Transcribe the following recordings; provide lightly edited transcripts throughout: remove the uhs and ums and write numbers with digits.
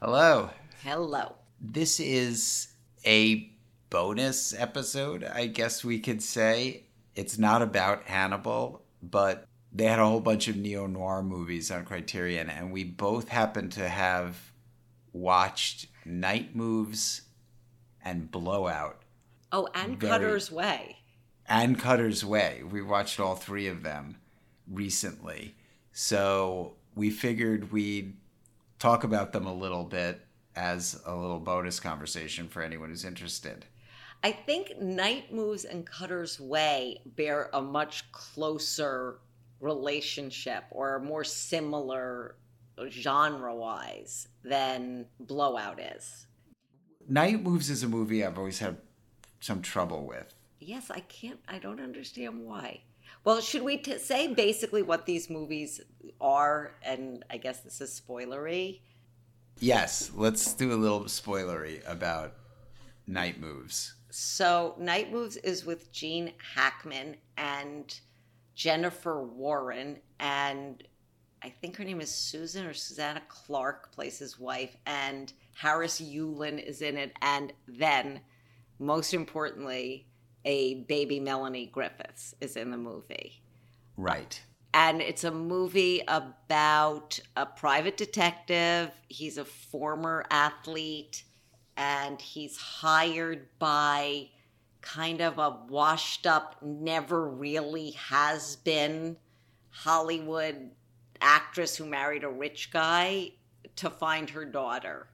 Hello. Hello. This is a bonus episode, I guess we could say. It's not about Hannibal, but they had a whole bunch of neo-noir movies on Criterion, and we both happen to have watched Night Moves and Blowout. Oh, and Cutter's Way. And Cutter's Way. We watched all three of them recently. So we figured we'd talk about them a little bit as a little bonus conversation for anyone who's interested. I think Night Moves and Cutter's Way bear a much closer relationship or more similar genre-wise than Blowout is. Night Moves is a movie I've always had some trouble with. Yes, I don't understand why. Well, should we say basically what these movies are? And I guess this is spoilery. Yes, let's do a little spoilery about Night Moves. So, Night Moves is with Gene Hackman and Jennifer Warren, and I think her name is Susan or Susanna Clark plays his wife, and Harris Yulin is in it, and then, most importantly, a baby Melanie Griffiths is in the movie. Right. And it's a movie about a private detective. He's a former athlete, and he's hired by kind of a washed up, never really has been Hollywood actress who married a rich guy to find her daughter.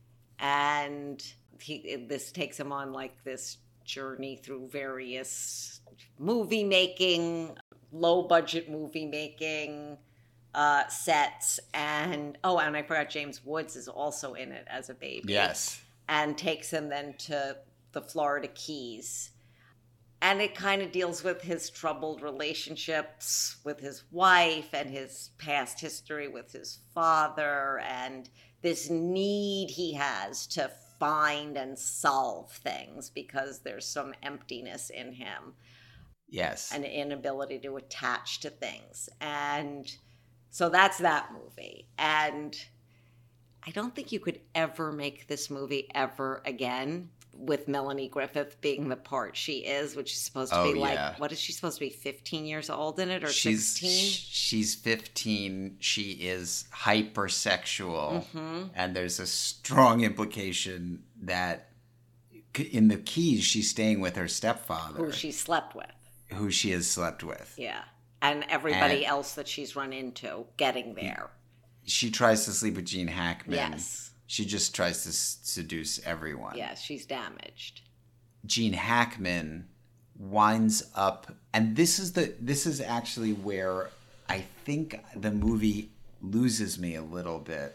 And this takes him on like this journey through various movie making, low budget movie making sets, and I forgot James Woods is also in it as a baby. Yes. And takes him then to the Florida Keys. And it kind of deals with his troubled relationships with his wife and his past history with his father and this need he has to find and solve things because there's some emptiness in him. Yes. An inability to attach to things. And so that's that movie. And I don't think you could ever make this movie ever again with Melanie Griffith being the part she is, which is supposed to be what is she supposed to be, 15 years old in it or 16? She's 15. She is hypersexual. Mm-hmm. And there's a strong implication that in the Keys, she's staying with her stepfather. Who she slept with. Who she has slept with. Yeah. And everybody else that she's run into getting there. She tries to sleep with Gene Hackman. Yes. She just tries to seduce everyone. Yes, she's damaged. Gene Hackman winds up, and this is actually where I think the movie loses me a little bit.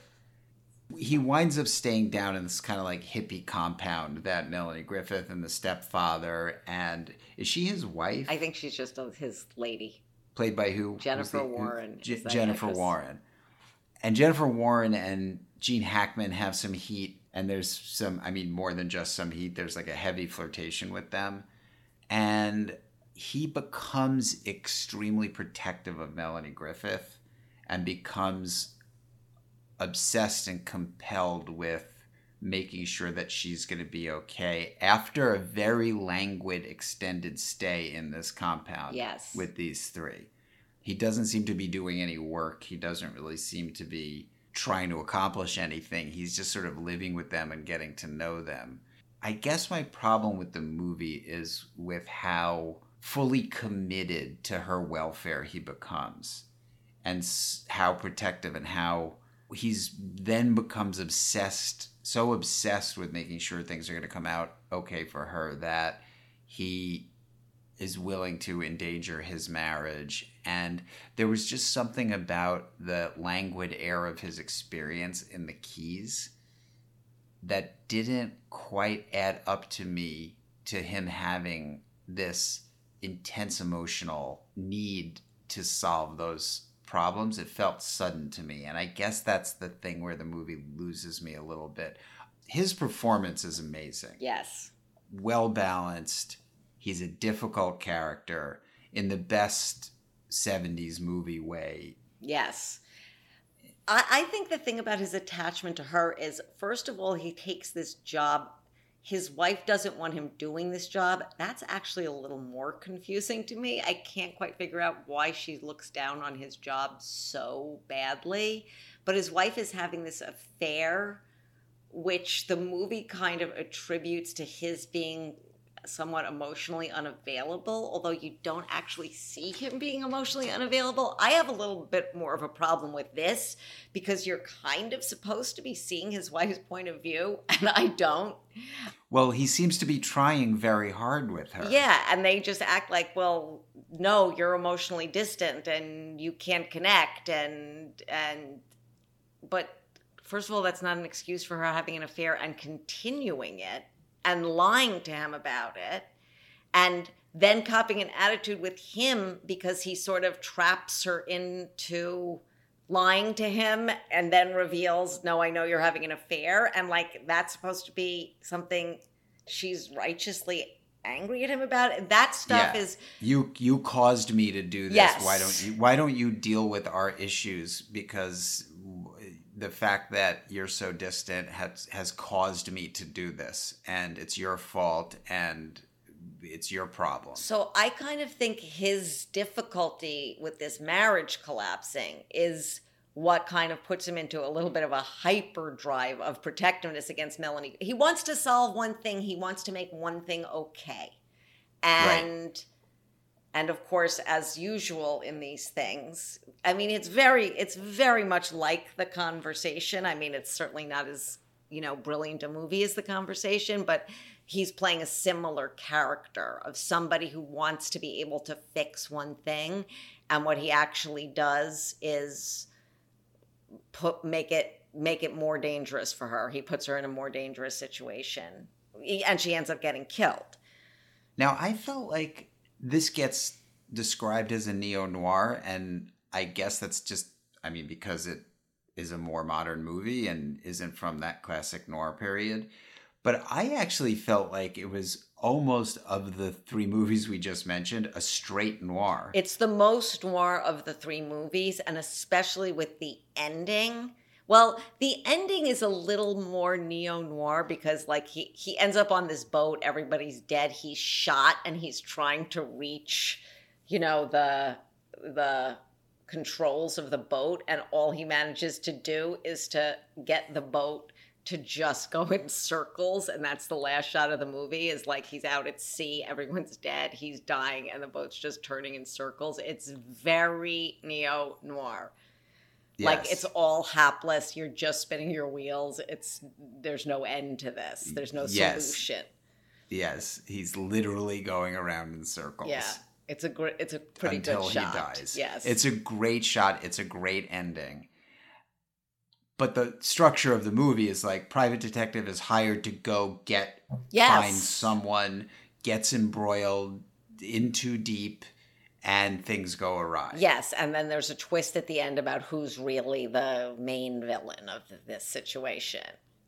He winds up staying down in this kind of like hippie compound that Melanie Griffith and the stepfather, and is she his wife? I think she's just his lady. Played by who? Jennifer Warren. Jennifer Warren. And Jennifer Warren and Gene Hackman have some heat, and there's some, more than just some heat. There's like a heavy flirtation with them. And he becomes extremely protective of Melanie Griffith and becomes obsessed and compelled with making sure that she's going to be okay after a very languid extended stay in this compound. Yes. With these three. He doesn't seem to be doing any work. He doesn't really seem to be trying to accomplish anything. He's just sort of living with them and getting to know them. I guess my problem with the movie is with how fully committed to her welfare he becomes and how protective and how he's then becomes so obsessed with making sure things are going to come out okay for her that he is willing to endanger his marriage. And there was just something about the languid air of his experience in the Keys that didn't quite add up to me to him having this intense emotional need to solve those problems. It felt sudden to me. And I guess that's the thing where the movie loses me a little bit. His performance is amazing. Yes. Well balanced. He's a difficult character in the best 70s movie way. Yes. I think the thing about his attachment to her is, first of all, he takes this job. His wife doesn't want him doing this job. That's actually a little more confusing to me. I can't quite figure out why she looks down on his job so badly. But his wife is having this affair, which the movie kind of attributes to his being somewhat emotionally unavailable, although you don't actually see him being emotionally unavailable. I have a little bit more of a problem with this because you're kind of supposed to be seeing his wife's point of view, and I don't. Well, he seems to be trying very hard with her. Yeah, and they just act like, well, no, you're emotionally distant and you can't connect, but first of all, that's not an excuse for her having an affair and continuing it and lying to him about it, and then copping an attitude with him because he sort of traps her into lying to him and then reveals, no, I know you're having an affair. And like, that's supposed to be something she's righteously angry at him about. And that stuff is... You caused me to do this. Yes. Why don't you deal with our issues? Because the fact that you're so distant has caused me to do this, and it's your fault, and it's your problem. So I kind of think his difficulty with this marriage collapsing is what kind of puts him into a little bit of a hyperdrive of protectiveness against Melanie. He wants to solve one thing. He wants to make one thing okay. And of course, as usual in these things, I mean, it's very much like The Conversation. I mean, it's certainly not as, brilliant a movie as The Conversation, but he's playing a similar character of somebody who wants to be able to fix one thing. And what he actually does is make it more dangerous for her. He puts her in a more dangerous situation, and she ends up getting killed. Now, I felt like this gets described as a neo-noir, and I guess that's just, because it is a more modern movie and isn't from that classic noir period. But I actually felt like it was almost, of the three movies we just mentioned, a straight noir. It's the most noir of the three movies, and especially with the ending. Well, the ending is a little more neo-noir because, like, he ends up on this boat, everybody's dead, he's shot, and he's trying to reach, the controls of the boat, and all he manages to do is to get the boat to just go in circles, and that's the last shot of the movie, is like he's out at sea, everyone's dead, he's dying, and the boat's just turning in circles. It's very neo-noir. Yes. Like, it's all hapless. You're just spinning your wheels. There's no end to this. There's no solution. Yes, he's literally going around in circles. Yeah, it's a pretty good shot. Until he dies. Yes, it's a great shot. It's a great ending. But the structure of the movie is like, private detective is hired to go find someone, gets embroiled in too deep, and things go awry. Yes, and then there's a twist at the end about who's really the main villain of this situation.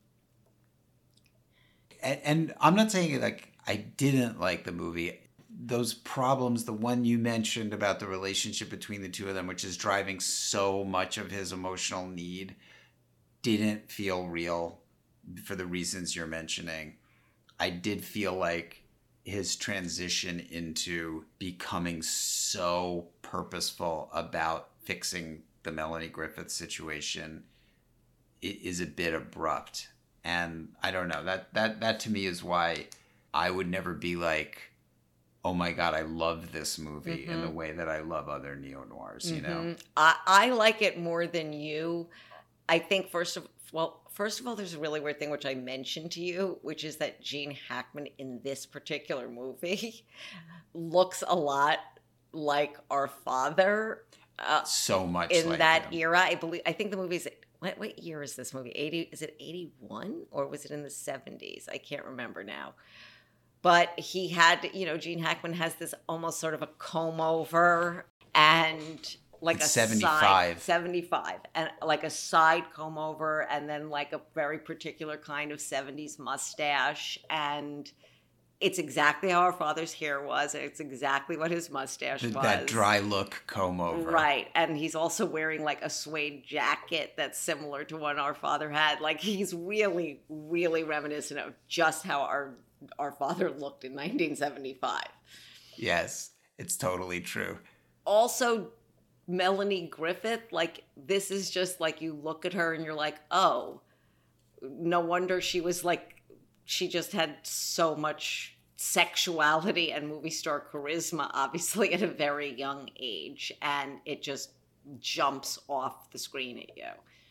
And I'm not saying, like, I didn't like the movie. Those problems, the one you mentioned about the relationship between the two of them, which is driving so much of his emotional need, didn't feel real for the reasons you're mentioning. I did feel like his transition into becoming so purposeful about fixing the Melanie Griffith situation is a bit abrupt. And I don't know, that to me is why I would never be like, oh my God, I love this movie in the way that I love other neo-noirs, I like it more than you. I think first of all, there's a really weird thing which I mentioned to you, which is that Gene Hackman in this particular movie looks a lot like our father. So much in like that him. era. I think the movie's, what year is this movie? Is it 81 or was it in the 70s? I can't remember now. But he had, Gene Hackman has this almost sort of a comb over and like it's a 75. 75, and like a side comb over, and then like a very particular kind of 70s mustache, and It's exactly how our father's hair was. It's exactly what his mustache was. That dry look comb over. Right. And he's also wearing like a suede jacket that's similar to one our father had. Like he's really, really reminiscent of just how our father looked in 1975. Yes, it's totally true. Also, Melanie Griffith, like this is just like you look at her and you're like, oh, no wonder she was like, she just had so much sexuality and movie star charisma, obviously, at a very young age. And it just jumps off the screen at you.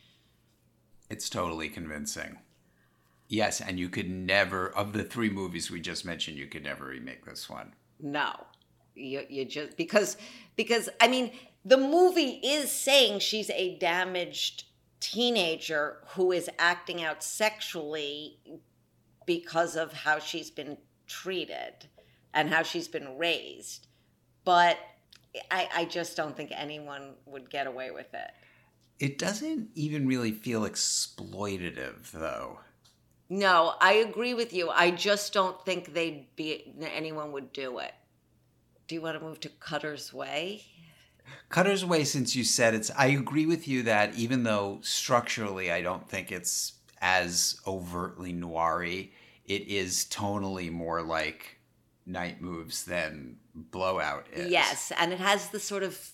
It's totally convincing. Yes, and you could never, of the 3 movies we just mentioned, you could never remake this one. No. You just, because I mean, the movie is saying she's a damaged teenager who is acting out sexually because of how she's been treated and how she's been raised. But I just don't think anyone would get away with it. It doesn't even really feel exploitative, though. No, I agree with you. I just don't think anyone would do it. Do you want to move to Cutter's Way? Cutter's Way, since you said it's, I agree with you that even though structurally I don't think it's as overtly noir-y, it is tonally more like Night Moves than Blowout is. Yes, and it has the sort of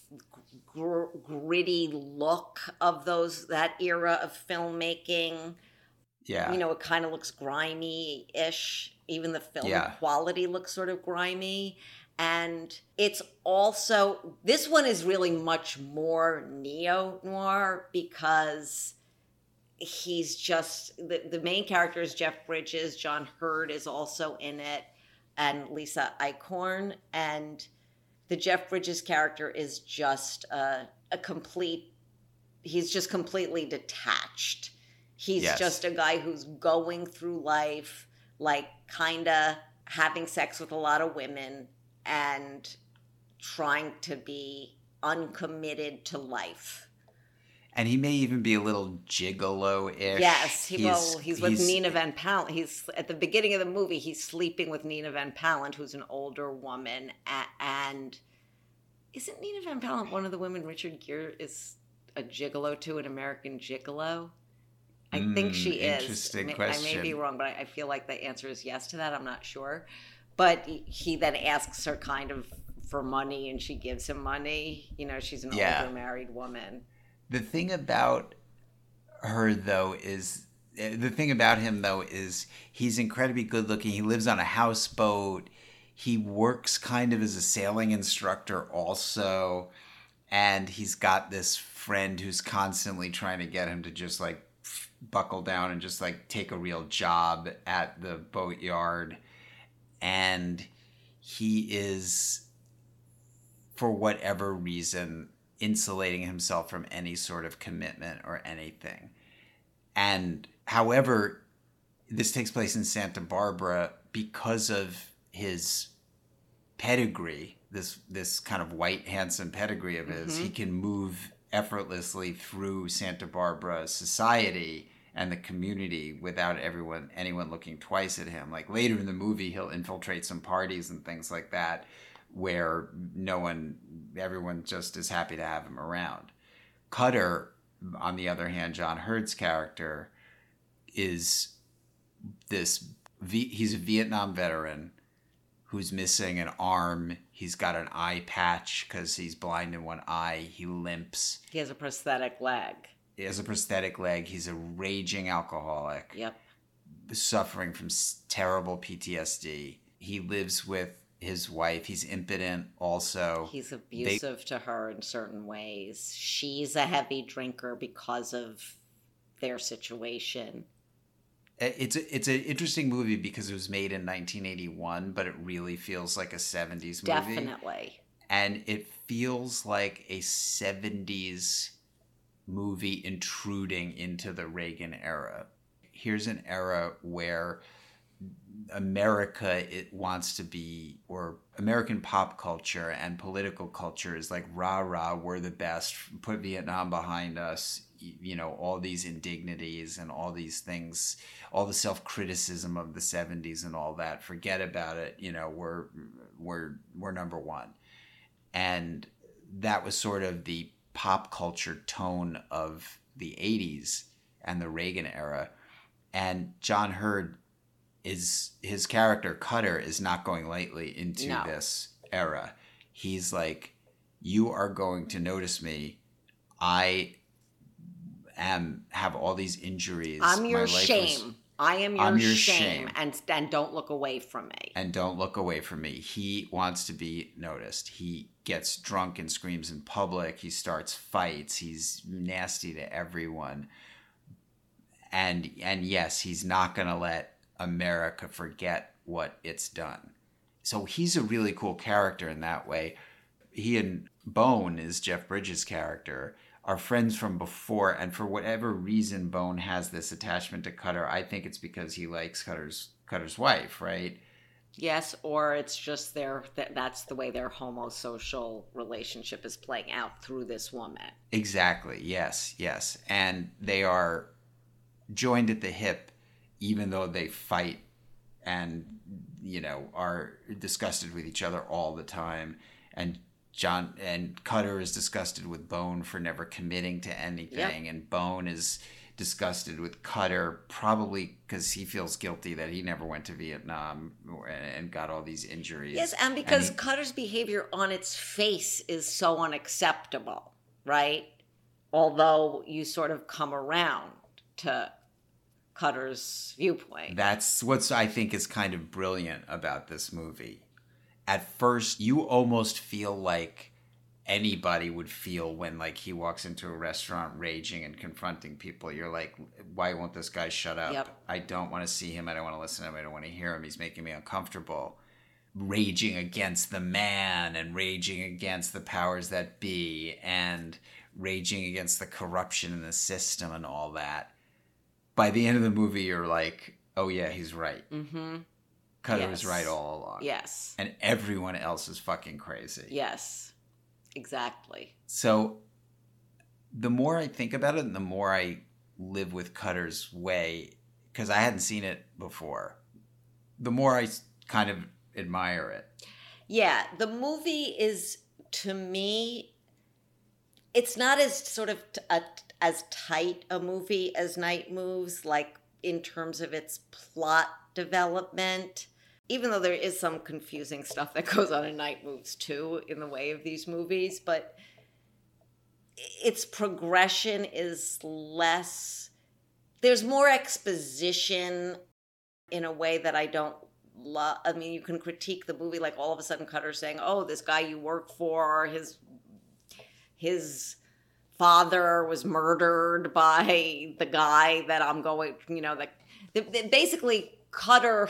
gritty look of that era of filmmaking. Yeah. You know, it kind of looks grimy-ish. Even the film quality looks sort of grimy. And it's also, this one is really much more neo-noir because he's just, the main character is Jeff Bridges. John Hurd is also in it, and Lisa Eichhorn. And the Jeff Bridges character is just he's just completely detached. He's just a guy who's going through life, like kind of having sex with a lot of women and trying to be uncommitted to life. And he may even be a little gigolo-ish. Yes, he's with Nina Van Pallant. He's at the beginning of the movie. He's sleeping with Nina Van Pallant, who's an older woman. And isn't Nina Van Pallant one of the women Richard Gere is a gigolo to, an American Gigolo? I think she is. Interesting question. I may be wrong, but I feel like the answer is yes to that. I'm not sure. But he then asks her kind of for money, and she gives him money. You know, she's an older married woman. The thing about him, though, is he's incredibly good looking. He lives on a houseboat. He works kind of as a sailing instructor also. And he's got this friend who's constantly trying to get him to just like buckle down and just like take a real job at the boatyard. And he is, for whatever reason, insulating himself from any sort of commitment or anything. And however, this takes place in Santa Barbara because of his pedigree, this kind of white, handsome pedigree of his. He can move effortlessly through Santa Barbara society and the community without anyone looking twice at him. Like later in the movie, he'll infiltrate some parties and things like that where everyone just is happy to have him around. Cutter, on the other hand, John Hurd's character, is he's a Vietnam veteran who's missing an arm. He's got an eye patch because he's blind in one eye. He limps. He has a prosthetic leg. He's a raging alcoholic. Yep. Suffering from terrible PTSD. He lives with his wife. He's impotent also. He's abusive to her in certain ways. She's a heavy drinker because of their situation. It's an interesting movie because it was made in 1981, but it really feels like a 70s movie. Definitely. And it feels like a 70s movie intruding into the Reagan era. Here's an era where America, it wants to be, or American pop culture and political culture is like, rah, rah, we're the best, put Vietnam behind us, all these indignities and all these things, all the self-criticism of the 70s and all that, forget about it, we're number one. And that was sort of the pop culture tone of the 80s and the Reagan era. And John Hurd, his character Cutter is not going lightly into this era. He's like, you are going to notice me. I have all these injuries. I'm your shame. I am your shame. And don't look away from me. And don't look away from me. He wants to be noticed. He gets drunk and screams in public. He starts fights. He's nasty to everyone. And yes, he's not going to let America forget what it's done. So he's a really cool character in that way. He and Bone, is Jeff Bridges' character, are friends from before, and for whatever reason Bone has this attachment to Cutter. I think it's because he likes Cutter's wife, right? Yes, or it's just that's the way their homosocial relationship is playing out through this woman. Exactly, yes. And they are joined at the hip, even though they fight and, are disgusted with each other all the time. And Cutter is disgusted with Bone for never committing to anything. Yep. And Bone is disgusted with Cutter, probably because he feels guilty that he never went to Vietnam and got all these injuries. Yes, and because Cutter's behavior on its face is so unacceptable, right? Although you sort of come around to Cutter's viewpoint. That's what I think is kind of brilliant about this movie. At first, you almost feel like anybody would feel when, like, he walks into a restaurant raging and confronting people. You're like, why won't this guy shut up? Yep. I don't want to see him. I don't want to listen to him. I don't want to hear him. He's making me uncomfortable. Raging against the man and raging against the powers that be and raging against the corruption in the system and all that. By the end of the movie, you're like, oh, yeah, he's right. Mm-hmm. Cutter was right all along. Yes. And everyone else is fucking crazy. Yes, exactly. So the more I think about it and the more I live with Cutter's way, because I hadn't seen it before, the more I kind of admire it. Yeah, the movie is, to me, it's not as sort of as tight a movie as Night Moves, like in terms of its plot development. Even though there is some confusing stuff that goes on in Night Moves too, in the way of these movies, but its progression is less. There's more exposition in a way that I don't love. I mean, you can critique the movie like all of a sudden Cutter's saying, "Oh, this guy you work for, his father was murdered by the guy that I'm going." Basically. Cutter,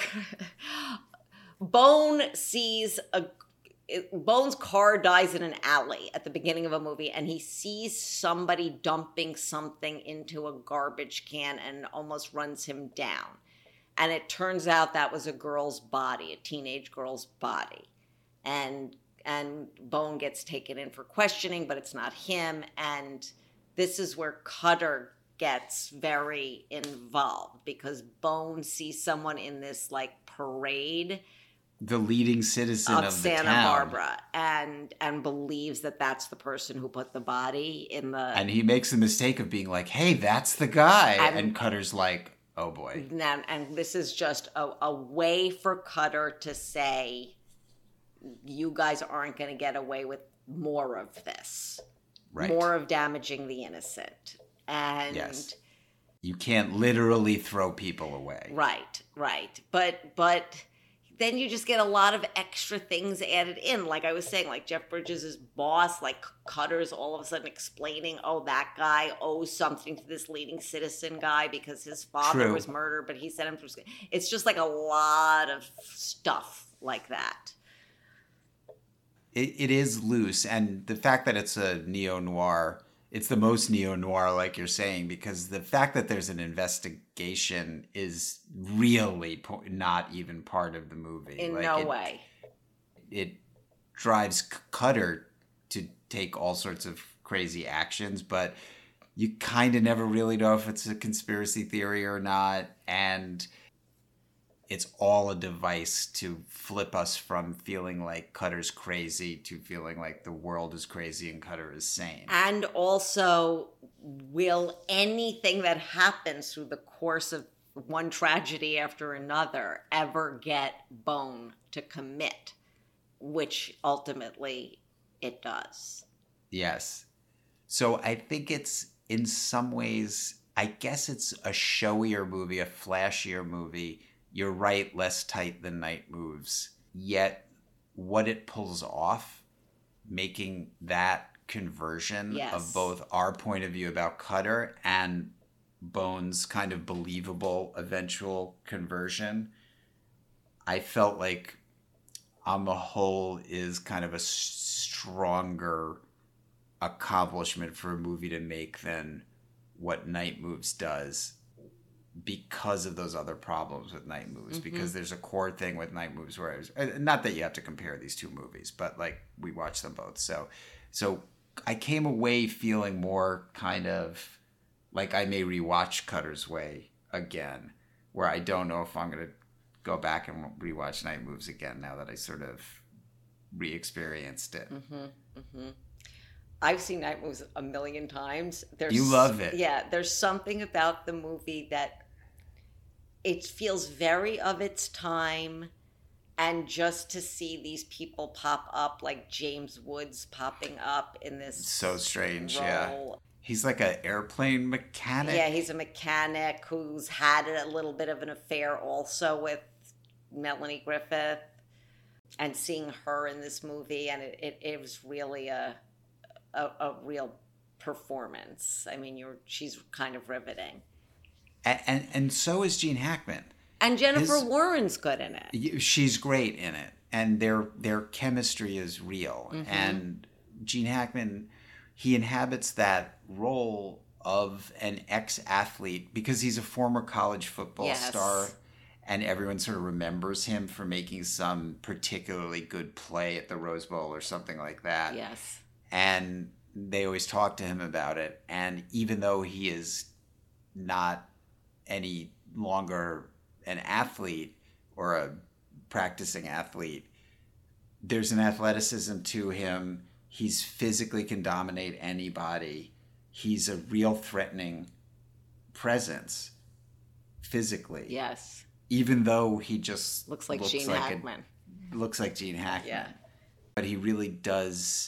Bone's car dies in an alley at the beginning of a movie, and he sees somebody dumping something into a garbage can and almost runs him down. And it turns out that was a girl's body, a teenage girl's body. And Bone gets taken in for questioning, but it's not him. And this is where Cutter gets very involved because Bone sees someone in this like parade, the leading citizen of Santa the town, Barbara, and believes that that's the person who put the body in the. And he makes the mistake of being like, "Hey, that's the guy," and Cutter's like, "Oh boy." And this is just a way for Cutter to say, "You guys aren't going to get away with more of this, right? More of damaging the innocent." And yes. You can't literally throw people away. Right. But then you just get a lot of extra things added in. Like I was saying, like Jeff Bridges' boss, like Cutter's all of a sudden explaining, oh, that guy owes something to this leading citizen guy because his father was murdered, but he sent him through. It's just like a lot of stuff like that. It is loose. And the fact that it's a neo-noir, It's the most neo-noir, like you're saying, because the fact that there's an investigation is really not even part of the movie. In no way. It drives Cutter to take all sorts of crazy actions, but you kind of never really know if it's a conspiracy theory or not. And it's all a device to flip us from feeling like Cutter's crazy to feeling like the world is crazy and Cutter is sane. And also, will anything that happens through the course of one tragedy after another ever get Bone to commit? Which ultimately it does. Yes. So I think it's, in some ways, I guess it's a showier movie, a flashier movie. You're right, less tight than Night Moves. Yet, what it pulls off, making that conversion of both our point of view about Cutter and Bone's kind of believable eventual conversion, I felt like, on the whole, is kind of a stronger accomplishment for a movie to make than what Night Moves does, because of those other problems with Night Moves. Mm-hmm. Because there's a core thing with Night Moves where not that you have to compare these two movies, but like we watched them both. So I came away feeling more kind of like I may rewatch Cutter's Way again, where I don't know if I'm going to go back and rewatch Night Moves again now that I sort of re-experienced it. Mm-hmm. Mm-hmm. I've seen Night Moves a million times. You love it. Yeah, there's something about the movie that it feels very of its time, and just to see these people pop up, like James Woods popping up in this so strange role. Yeah, he's like an airplane mechanic. Yeah, he's a mechanic who's had a little bit of an affair also with Melanie Griffith, and seeing her in this movie, and it was really a real performance. I mean, she's kind of riveting. And so is Gene Hackman. And Jennifer Warren's good in it. She's great in it. And their chemistry is real. Mm-hmm. And Gene Hackman, he inhabits that role of an ex-athlete because he's a former college football star. And everyone sort of remembers him for making some particularly good play at the Rose Bowl or something like that. Yes. And they always talk to him about it. And even though he is not any longer an athlete or a practicing athlete, there's an athleticism to him. He's physically can dominate anybody. He's a real threatening presence physically. Yes. Even though he just looks like Gene Hackman. Looks like Gene Hackman. Yeah. But he really does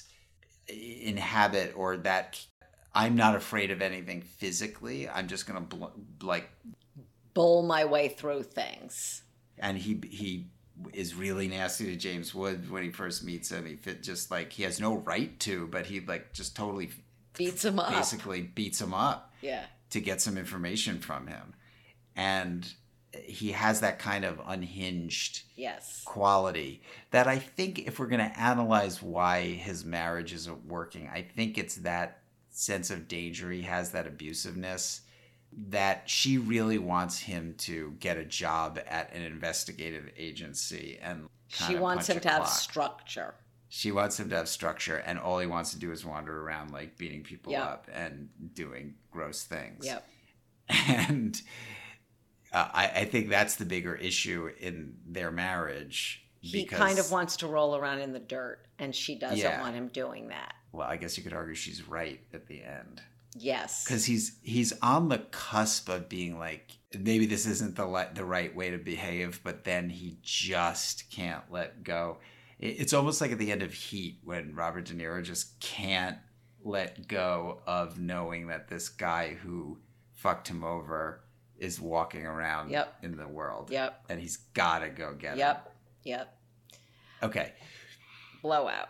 inhabit, or that I'm not afraid of anything physically. I'm just going to bowl my way through things. And he is really nasty to James Woods when he first meets him. He has no right to, but he just totally beats him up. Basically beats him up. Yeah. To get some information from him. And he has that kind of unhinged quality that I think if we're going to analyze why his marriage isn't working, I think it's that sense of danger he has, that abusiveness, that she really wants him to get a job at an investigative agency, and she wants him to have structure. She wants him to have structure, and all he wants to do is wander around like beating people up and doing gross things. Yep. And I think that's the bigger issue in their marriage. He kind of wants to roll around in the dirt, and she doesn't want him doing that. Well, I guess you could argue she's right at the end. Yes. Because he's on the cusp of being like, maybe this isn't the right way to behave, but then he just can't let go. It's almost like at the end of Heat when Robert De Niro just can't let go of knowing that this guy who fucked him over is walking around in the world. Yep. And he's got to go get him. Yep. Okay. Blowout.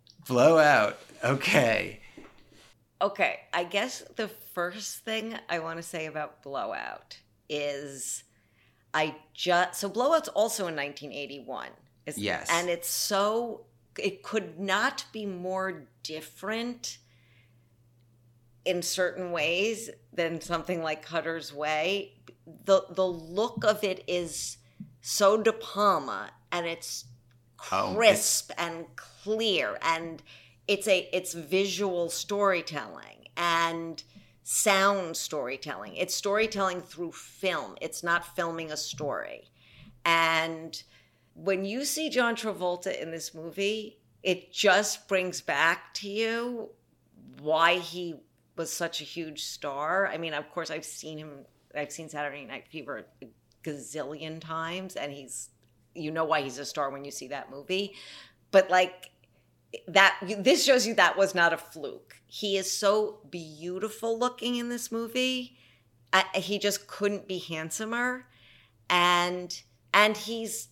Okay. Okay. I guess the first thing I want to say about Blowout is so Blowout's also in 1981. Yes. And it could not be more different. in certain ways than something like Cutter's Way. The look of it is so De Palma, and it's crisp and clear, and it's visual storytelling and sound storytelling. It's storytelling through film. It's not filming a story. And when you see John Travolta in this movie, it just brings back to you why he was such a huge star. I mean, of course, I've seen Saturday Night Fever a gazillion times, and you know why he's a star when you see that movie. But like that, this shows you that was not a fluke. He is so beautiful looking in this movie. He just couldn't be handsomer. And he's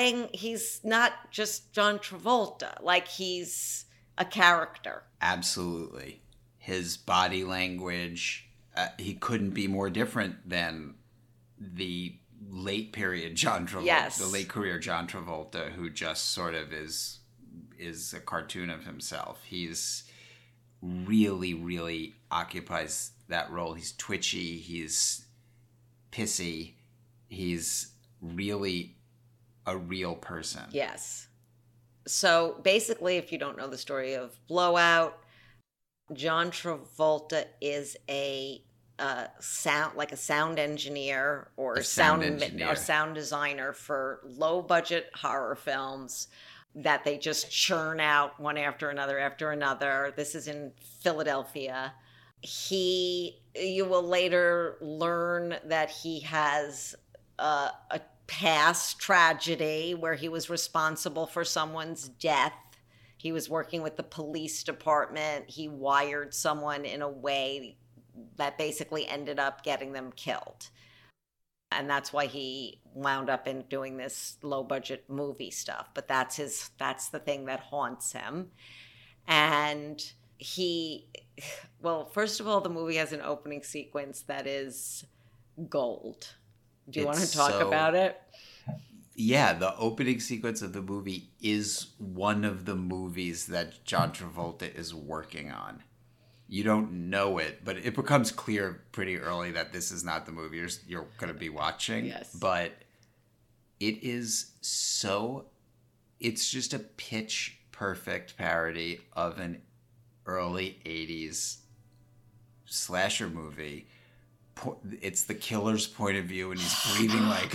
not just John Travolta. Like, he's a character. Absolutely. His body language, he couldn't be more different than the late period John Travolta, yes. The late career John Travolta, who just sort of is a cartoon of himself. He's really, really occupies that role. He's twitchy, he's pissy, he's really a real person. Yes. So basically, if you don't know the story of Blowout, John Travolta is a sound engineer or sound designer for low budget horror films that they just churn out one after another. This is in Philadelphia. You will later learn that he has a past tragedy where he was responsible for someone's death. He was working with the police department. He wired someone in a way that basically ended up getting them killed. And that's why he wound up in doing this low budget movie stuff. But that's the thing that haunts him. And first of all, the movie has an opening sequence that is gold. Do you want to talk about it? Yeah, the opening sequence of the movie is one of the movies that John Travolta is working on. You don't know it, but it becomes clear pretty early that this is not the movie you're going to be watching. Yes. But it is it's just a pitch perfect parody of an early 80s slasher movie. It's the killer's point of view, and he's breathing like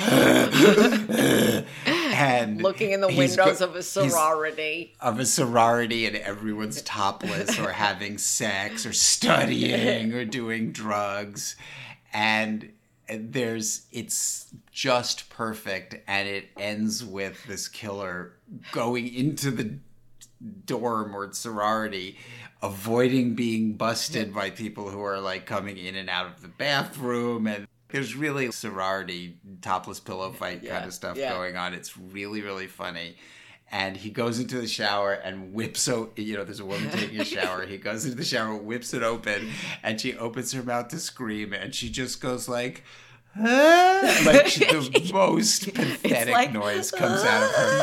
and looking in the windows of a sorority. And everyone's topless or having sex or studying or doing drugs. And it's just perfect, and it ends with this killer going into the dorm or sorority, avoiding being busted by people who are like coming in and out of the bathroom. And there's really sorority topless pillow fight kind of stuff going on. It's really, really funny. And he goes into the shower and whips there's a woman taking a shower. He goes into the shower, whips it open, and she opens her mouth to scream, and she just goes like, ah! Like the most pathetic noise comes out of her.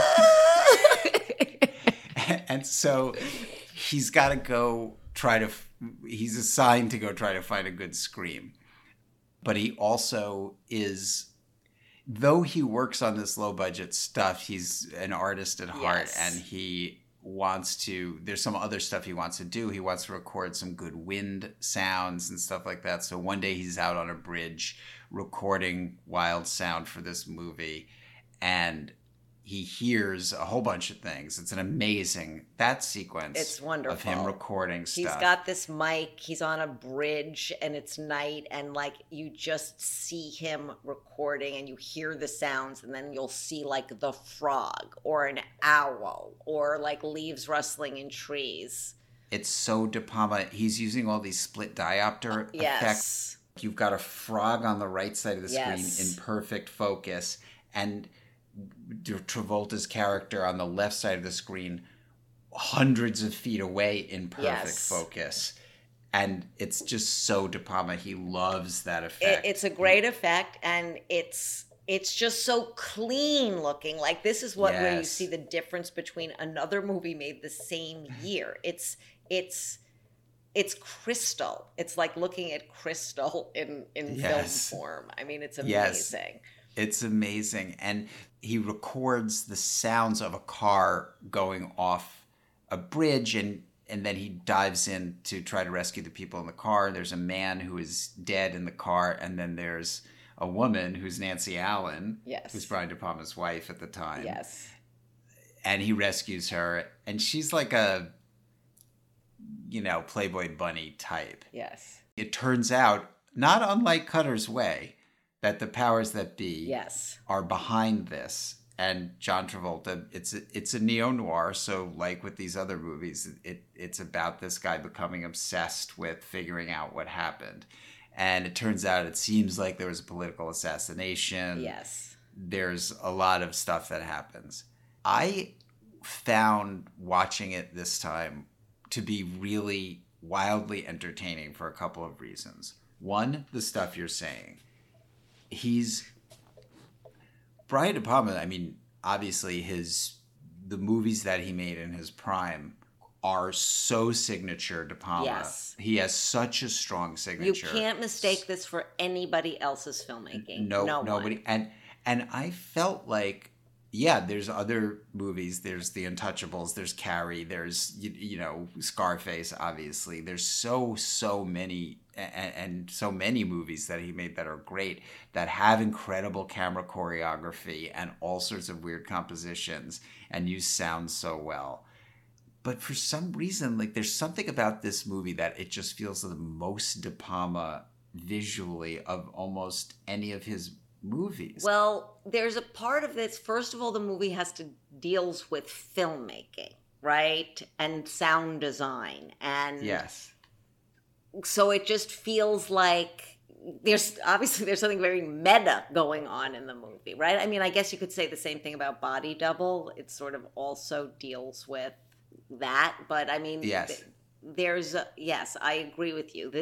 And so he's got to go he's assigned to go try to find a good scream. But he also though he works on this low budget stuff, he's an artist at heart. Yes. And there's some other stuff he wants to do. He wants to record some good wind sounds and stuff like that. So one day he's out on a bridge recording wild sound for this movie, and he hears a whole bunch of things. It's an amazing, that sequence. It's wonderful. Of him recording stuff. He's got this mic, he's on a bridge, and it's night, and like you just see him recording, and you hear the sounds, and then you'll see like the frog or an owl or like leaves rustling in trees. It's so De Palma. He's using all these split diopter effects. You've got a frog on the right side of the screen in perfect focus, and Travolta's character on the left side of the screen hundreds of feet away in perfect focus. And it's just so De Palma. He loves that effect. It's a great effect, and it's just so clean looking. Like, this is where you see the difference between another movie made the same year. It's it's crystal. It's like looking at crystal in Yes. film form. I mean, it's Yes. amazing. It's amazing. And he records the sounds of a car going off a bridge, and then he dives in to try to rescue the people in the car. There's a man who is dead in the car, and then there's a woman who's Nancy Allen, Yes. who's Brian De Palma's wife at the time. Yes. And he rescues her, and she's like a, Playboy bunny type. Yes. It turns out, not unlike Cutter's Way, that the powers that be Yes. are behind this. And John Travolta, it's a neo-noir, so like with these other movies, it's about this guy becoming obsessed with figuring out what happened. And it turns out it seems like there was a political assassination. Yes. There's a lot of stuff that happens. I found watching it this time to be really wildly entertaining for a couple of reasons. One, the stuff you're saying. Brian De Palma, I mean, obviously the movies that he made in his prime are so signature De Palma. Yes. He has such a strong signature. You can't mistake this for anybody else's filmmaking. Nobody. One. And I felt like, yeah, there's other movies. There's The Untouchables. There's Carrie. There's, Scarface, obviously. There's so many and so many movies that he made that are great, that have incredible camera choreography and all sorts of weird compositions and use sound so well. But for some reason, like, there's something about this movie that it just feels the most De Palma visually of almost any of his movies. Well, there's a part of this. First of all, the movie deals with filmmaking, right? And sound design. And yes. So it just feels like there's something very meta going on in the movie, right? I mean, I guess you could say the same thing about Body Double. It sort of also deals with that. But I mean, yes, yes, I agree with you.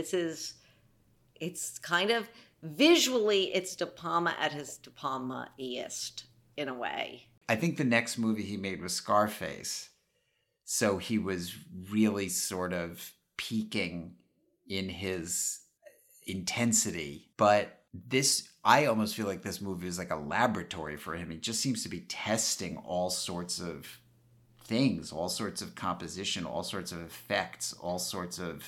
It's kind of visually, it's De Palma at his De Palma-iest in a way. I think the next movie he made was Scarface. So he was really sort of peaking in his intensity. But I almost feel like this movie is like a laboratory for him. He just seems to be testing all sorts of things, all sorts of composition, all sorts of effects, all sorts of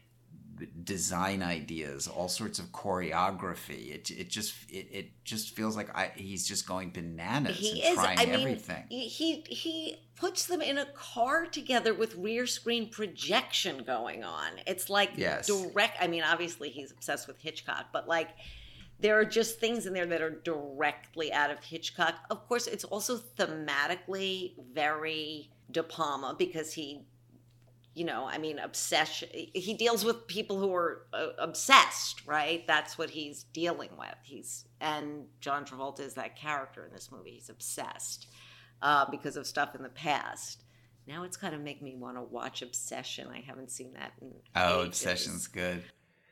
design ideas, all sorts of choreography. It just feels like he's just going bananas trying everything. He puts them in a car together with rear screen projection going on. It's like direct. I mean, obviously he's obsessed with Hitchcock, but like there are just things in there that are directly out of Hitchcock. Of course, it's also thematically very De Palma because obsession. He deals with people who are obsessed, right? That's what he's dealing with. And John Travolta is that character in this movie. He's obsessed because of stuff in the past. Now it's kind of making me want to watch Obsession. I haven't seen that in ages. Obsession's good.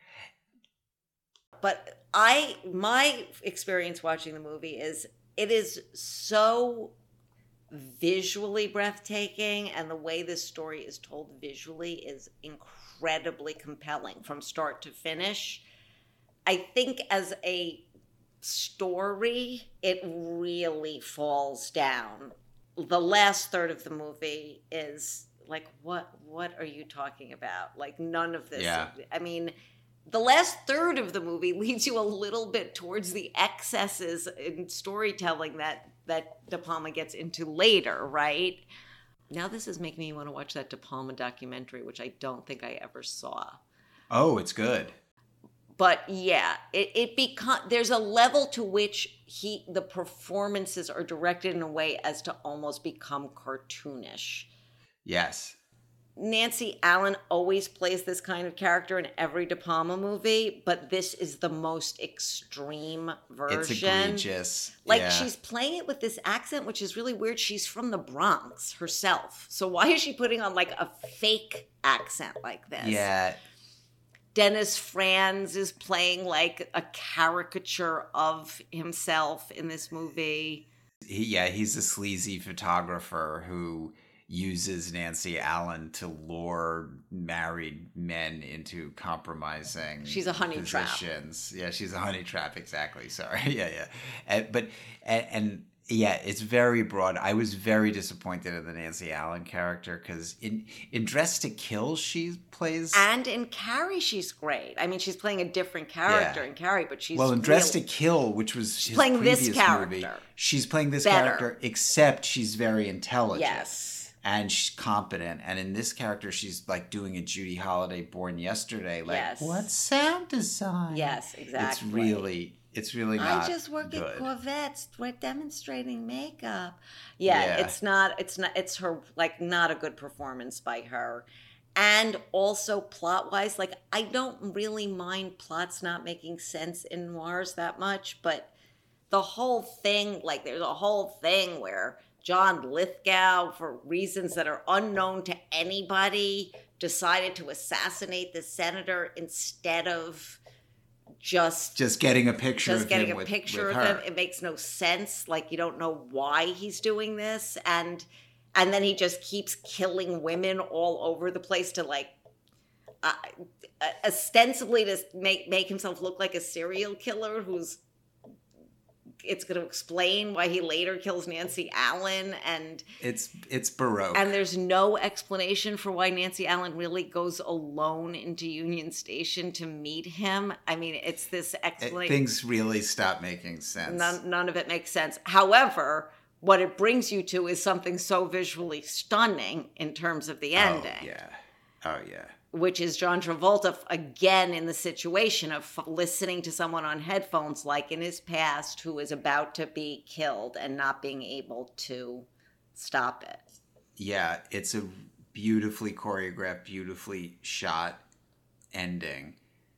But my experience watching the movie is it is so visually breathtaking, and the way this story is told visually is incredibly compelling from start to finish. I think as a story, it really falls down. The last third of the movie is like, what are you talking about? Like, none of this. Yeah. I mean, the last third of the movie leads you a little bit towards the excesses in storytelling that De Palma gets into later, right? Now this is making me want to watch that De Palma documentary, which I don't think I ever saw. Oh, it's good. But yeah, there's a level to which the performances are directed in a way as to almost become cartoonish. Yes. Nancy Allen always plays this kind of character in every De Palma movie, but this is the most extreme version. It's egregious. Like, she's playing it with this accent, which is really weird. She's from the Bronx herself. So why is she putting on, like, a fake accent like this? Yeah. Dennis Franz is playing, like, a caricature of himself in this movie. He's a sleazy photographer who... uses Nancy Allen to lure married men into compromising She's a honey positions. Trap. Yeah, she's a honey trap. Exactly. Sorry. Yeah. And yeah, it's very broad. I was very disappointed in the Nancy Allen character because in Dress to Kill, she plays... And in Carrie, she's great. I mean, she's playing a different character in Carrie, but she's... Well, in Dress to Kill, which was his playing previous this character. movie, she's playing this Better. character, except she's very intelligent. Yes. And she's competent. And in this character, she's like doing a Judy Holliday Born Yesterday. Like, yes. What's sound design? Yes, exactly. It's really not I just work good. at Corvettes. We're demonstrating makeup. Yeah, it's her, like, not a good performance by her. And also plot-wise, like, I don't really mind plots not making sense in noirs that much, but the whole thing, like, there's a whole thing where John Lithgow, for reasons that are unknown to anybody, decided to assassinate the senator instead of just getting a picture of him with her. It makes no sense. Like, you don't know why he's doing this, and then he just keeps killing women all over the place to, like, ostensibly to make himself look like a serial killer who's... It's going to explain why he later kills Nancy Allen, and it's Baroque. And there's no explanation for why Nancy Allen really goes alone into Union Station to meet him. I mean, it's this explanation. Things really stop making sense. None of it makes sense. However, what it brings you to is something so visually stunning in terms of the ending. Oh yeah. Which is John Travolta, again, in the situation of listening to someone on headphones, like in his past, who is about to be killed and not being able to stop it. Yeah, it's a beautifully choreographed, beautifully shot ending.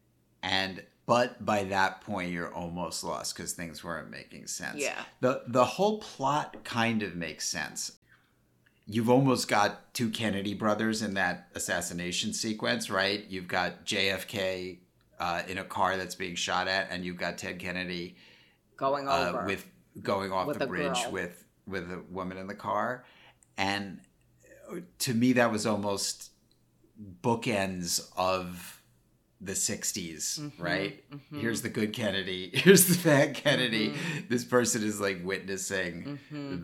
But by that point, you're almost lost because things weren't making sense. Yeah. The whole plot kind of makes sense. You've almost got two Kennedy brothers in that assassination sequence, right? You've got JFK in a car that's being shot at, and you've got Ted Kennedy going off the bridge with a woman in the car. And to me, that was almost bookends of the 60s, right? Mm-hmm. Here's the good Kennedy. Here's the bad Kennedy. Mm-hmm. This person is like witnessing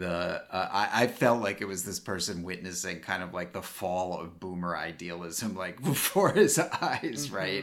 I felt like it was this person witnessing kind of like the fall of boomer idealism, like before his eyes, right?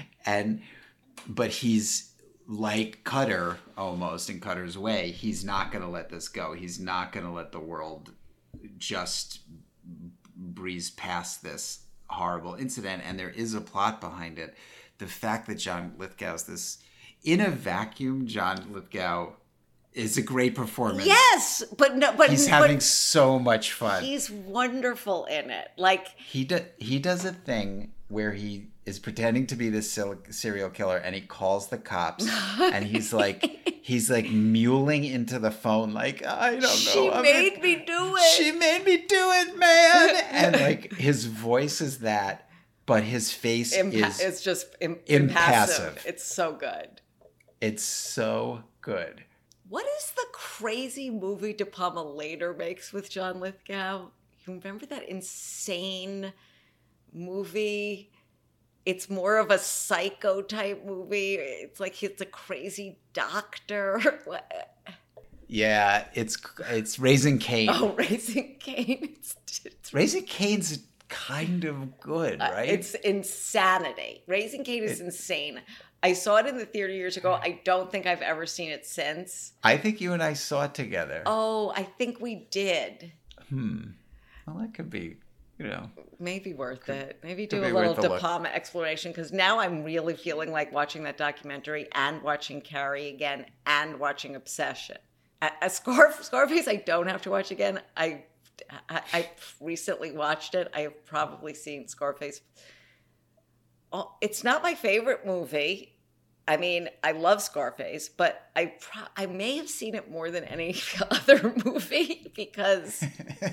But he's like Cutter almost in Cutter's way. He's not going to let this go. He's not going to let the world just breeze past this horrible incident, and there is a plot behind it. The fact that John Lithgow's this in a vacuum, John Lithgow is a great performance. Yes, but he's having so much fun. He's wonderful in it. Like he does a thing where he is pretending to be this serial killer, and he calls the cops, and he's like mewling into the phone, like, I don't know. She made me do it. She made me do it, man. And like his voice is that, but his face is just impassive. It's so good. It's so good. What is the crazy movie De Palma later makes with John Lithgow? You remember that insane movie? It's more of a psycho type movie. It's like he's a crazy doctor. Yeah, it's Raising Cain. Oh, Raising Cain. Raising Cain's kind of good, right? It's insanity. Raising Cain is insane. I saw it in the theater years ago. I don't think I've ever seen it since. I think you and I saw it together. Oh, I think we did. Well, that could be, maybe worth it. Maybe do a little De Palma exploration, because now I'm really feeling like watching that documentary and watching Carrie again and watching Obsession. Scarface, I don't have to watch again. I recently watched it. I have probably seen Scarface. Oh, it's not my favorite movie. I mean, I love Scarface, but I may have seen it more than any other movie because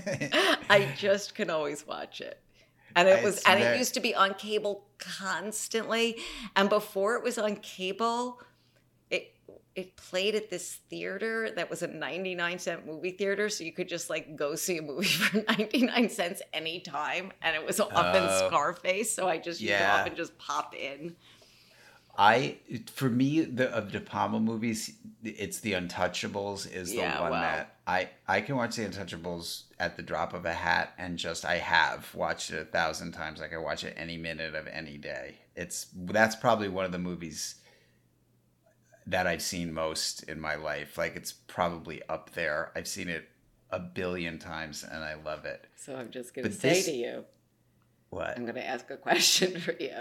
I just can always watch it. And it used to be on cable constantly. And before it was on cable, it played at this theater that was a 99-cent movie theater, so you could just like go see a movie for 99 cents anytime, and it was up in Scarface, so I just used to often just pop in. For me, of De Palma movies, it's The Untouchables is the one that I can watch The Untouchables at the drop of a hat, and I have watched it 1,000 times. I can watch it any minute of any day. That's probably one of the movies that I've seen most in my life. Like, it's probably up there. I've seen it 1 billion times, and I love it. So I'm just going to say to you, what? I'm going to ask a question for you.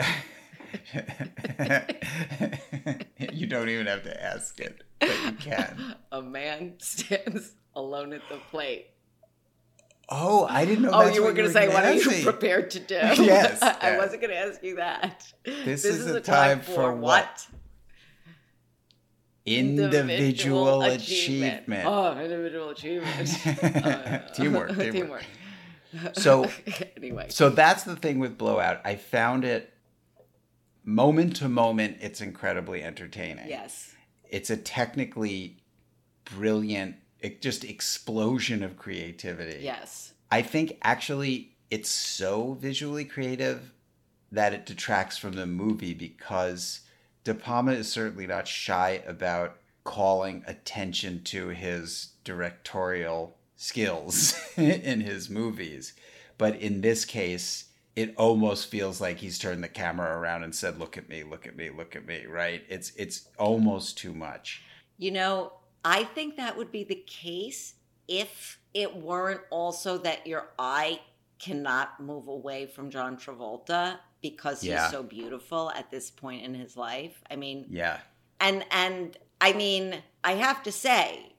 You don't even have to ask it, but you can. A man stands alone at the plate. Oh, I didn't know. Oh, you were going to say, what are you prepared to do? Yes. I wasn't going to ask you that. This is a time for what? Individual achievement. Oh, individual achievement. Teamwork. So anyway. So that's the thing with Blowout. I found it moment to moment, it's incredibly entertaining. Yes. It's a technically brilliant, just explosion of creativity. Yes. I think actually it's so visually creative that it detracts from the movie, because De Palma is certainly not shy about calling attention to his directorial skills in his movies. But in this case, it almost feels like he's turned the camera around and said, look at me, look at me, look at me, right? It's almost too much. You know, I think that would be the case if it weren't also that your eye cannot move away from John Travolta because he's so beautiful at this point in his life. I mean, and I mean, I have to say,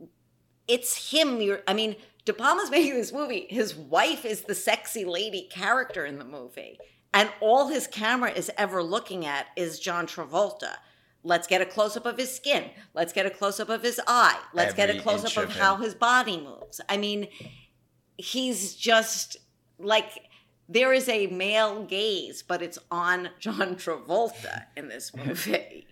it's him. De Palma's making this movie. His wife is the sexy lady character in the movie. And all his camera is ever looking at is John Travolta. Let's get a close-up of his skin. Let's get a close-up of his eye. Let's get a close-up of how his body moves. I mean, he's just like, there is a male gaze, but it's on John Travolta in this movie.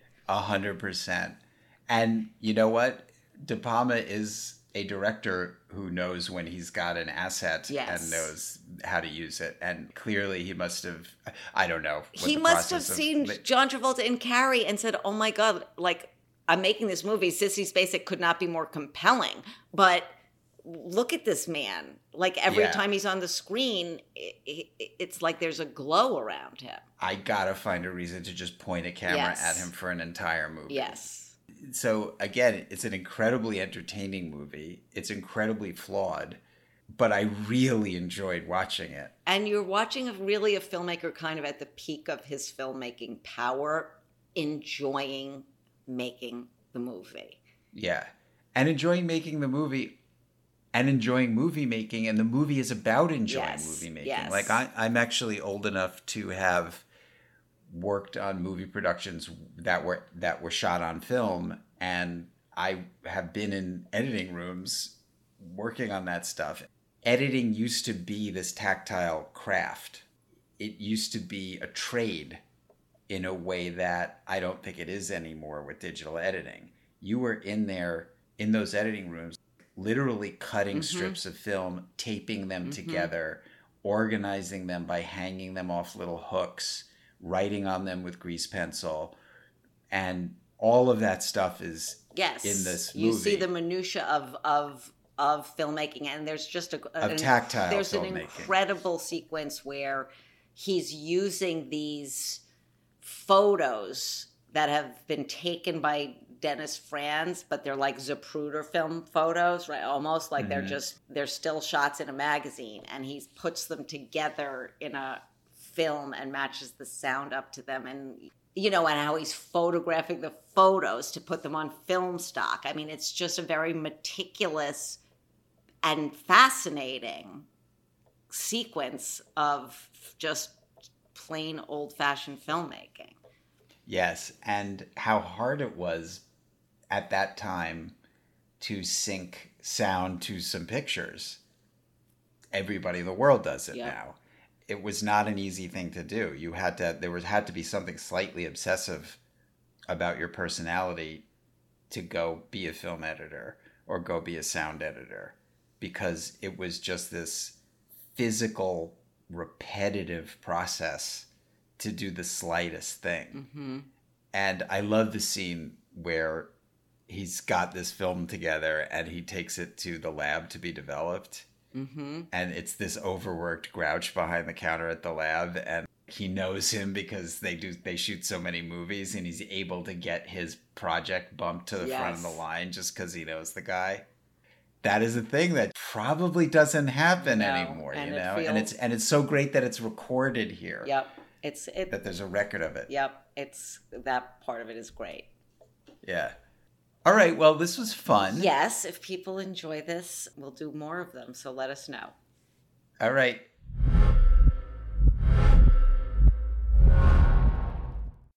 100%. And you know what? De Palma is a director who knows when he's got an asset and knows how to use it. And clearly he must have, I don't know. He must have seen John Travolta in Carrie and said, oh my God, like, I'm making this movie. Sissy Spacek could not be more compelling. But look at this man. Like, every time he's on the screen, it's like there's a glow around him. I gotta find a reason to just point a camera at him for an entire movie. Yes. So again, it's an incredibly entertaining movie. It's incredibly flawed, but I really enjoyed watching it. And you're watching a filmmaker kind of at the peak of his filmmaking power, enjoying making the movie. Yeah. And enjoying making the movie and enjoying movie making. And the movie is about enjoying movie making. Yes. Like I'm actually old enough to have worked on movie productions that were shot on film, and I have been in editing rooms working on that stuff. Editing used to be this tactile craft. It used to be a trade in a way that I don't think it is anymore with digital editing. You were in there in those editing rooms, literally cutting strips of film, taping them together, organizing them by hanging them off little hooks, writing on them with grease pencil, and all of that stuff is in this movie. You see the minutia of filmmaking, and there's just tactile there's filmmaking. An incredible sequence where he's using these photos that have been taken by Dennis Franz, but they're like Zapruder film photos, right? Almost like they're still shots in a magazine, and he puts them together in a film and matches the sound up to them, and and how he's photographing the photos to put them on film stock. I mean, it's just a very meticulous and fascinating sequence of just plain old-fashioned filmmaking. Yes, and how hard it was at that time to sync sound to some pictures. Everybody in the world does it now. It was not an easy thing to do. There had to be something slightly obsessive about your personality to go be a film editor or go be a sound editor, because it was just this physical, repetitive process to do the slightest thing. Mm-hmm. And I love the scene where he's got this film together and he takes it to the lab to be developed. Mm-hmm. And it's this overworked Grouch behind the counter at the lab, and he knows him because they shoot so many movies, and he's able to get his project bumped to the front of the line just because he knows the guy. That is a thing that probably doesn't happen anymore, you know. And it's so great that it's recorded here. Yep, that there's a record of it. Yep, it's that part of it is great. Yeah. All right. Well, this was fun. Yes, if people enjoy this, we'll do more of them. So let us know. All right.